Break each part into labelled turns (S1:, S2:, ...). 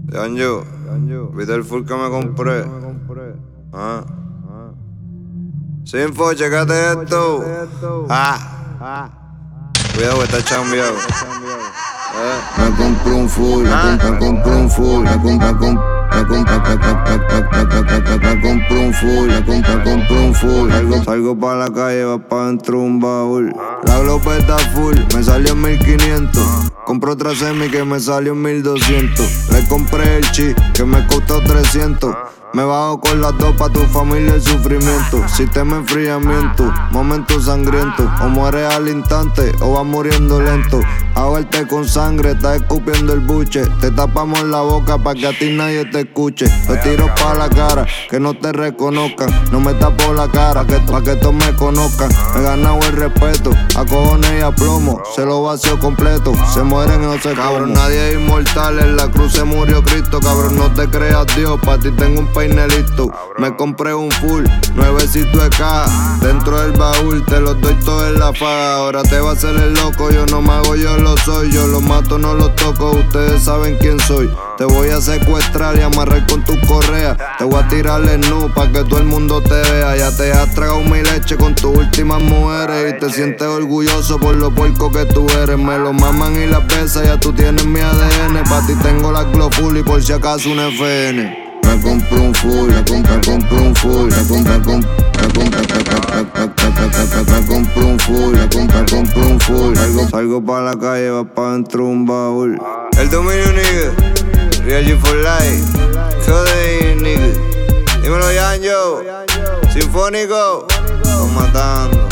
S1: Yanjo, ¿viste el full que me compré? Ah. Sinfo, checate esto. Cuidado que está chambeado.
S2: Me compro un full, me compro un full, me compro un full, compro un full. Salgo pa' la calle, va pa' dentro un baúl. La glopeta full, me salió en 1500. Compro otra semi que me salió en 1200. Le compré el chi que me costó 300. Me bajo con las dos pa' tu familia el sufrimiento. Sistema enfriamiento, momento sangriento. O mueres al instante o vas muriendo lento. Ahogarte con sangre, estás escupiendo el buche. Te tapamos la boca pa' que a ti nadie te escuche. Te tiro pa' la cara, que no te reconozcan. No me tapo la cara, pa' que todos me conozcan. Me he ganado el respeto, a cojones y a plomo. Se lo vacío completo, se mueren y no se cabrón. Nadie es inmortal, en la cruz se murió Cristo. Cabrón, no te creas Dios, pa' ti tengo un peine listo. Me compré un full, nuevecito de caja. Dentro del baúl te los doy todo en la faja. Ahora te va a hacer el loco, yo no me hago, yo lo soy. Yo los mato, no los toco, ustedes saben quién soy. Te voy a secuestrar y amarrar con tus correas. Te voy a tirar el nu pa' que todo el mundo te vea. Ya te has tragado mi leche con tus últimas mujeres. Y te sientes orgulloso por lo puerco que tú eres. Me lo maman y las besas, ya tú tienes mi ADN. Pa' ti tengo la Glow full y por si acaso un FN. Me compro un full, me compro un full, me compro un full. Salgo pa' la calle, va pa' dentro un baúl.
S1: El dominio, nigga. Real G for life. Joder, nigga. Dímelo, Yanjo. Sinfónico. Estamos matando.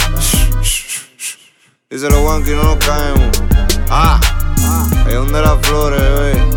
S1: Díselo, Wanky, no nos caemos. Ahí donde las flores, bebé.